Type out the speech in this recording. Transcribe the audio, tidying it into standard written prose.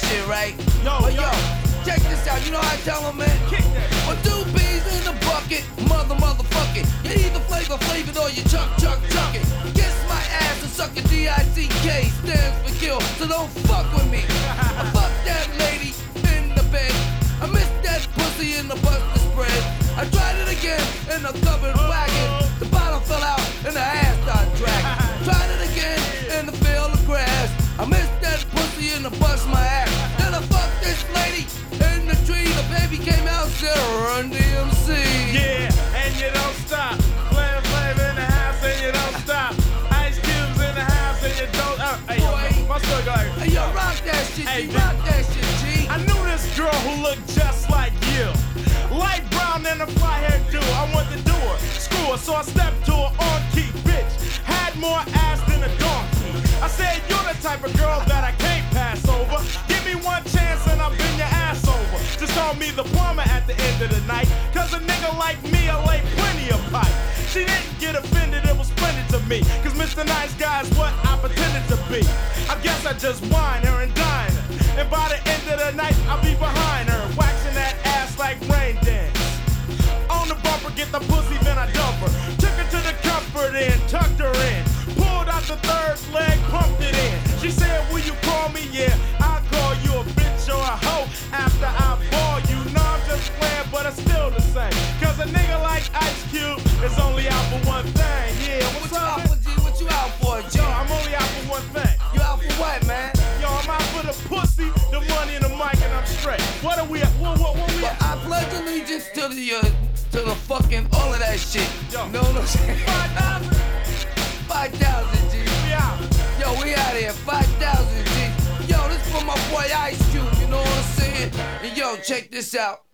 shit, right? Yo, but yo. check this out. You know how I tell them, man? Kick that. Well, 2 B's in the bucket, motherfucking. You either flavor flavored or you chuck it. Kiss my ass and suck your D-I-C-K. Stands for kill, so don't fuck with me. I fuck that lady in the bed. I miss that pussy in the buster spread. I tried it again in the covered wagon. The bottom fell out and the ass started dragging. Tried it again in the field of grass. I missed that pussy and I bust my ass. Then I fucked this lady in the tree. The baby came out, said Run DMC. Yeah, and you don't stop. Playing flavor in the house and you don't stop. Ice cubes in the house and you don't. Hey, yo, my story go like. Hey, yo, rock that shit, Hey, G. Rock that shit, G. I knew this girl who looked just like you. Light brown and a fly hairdo. I wanted to do her, screw her, so I stepped to her on key, bitch. Had more ass than a donkey. I said, you're the type of girl that I can't pass over. Give me one chance and I'll bend your ass over. Just call me the plumber at the end of the night. Cause a nigga like me, I lay plenty of pipe. She didn't get offended, it was splendid to me. Cause Mr. Nice Guy is what I pretended to be. I guess I just whine her and dine her. And by the end of the night, I'll be behind her, waxing that ass like rain dance. On the bumper, get the pussy, then I dump her. Took her to the comfort inn, tucked her in. Pulled out the third leg, pumped it in. She said, will you call me? Yeah, I'll call you a bitch or a hoe after I ball you. No, I'm just playing, but it's still the same. Cause a nigga like Ice Cube is only out for one thing. Yeah, what's What you up? out for, G? What you out for, G? Yo, I'm only out for one thing. You out for what, man? Yo, I'm out for the pussy, the money, and the mic, and I'm straight. What are we at? What we But at? I pledge allegiance to the fucking all of that shit. Yo. No, no shit. 5,000? 5,000, G. We out. Yo, we out here, 5,000, G. Yo, this for my boy Ice Cube, you know what I'm saying? And yo, check this out.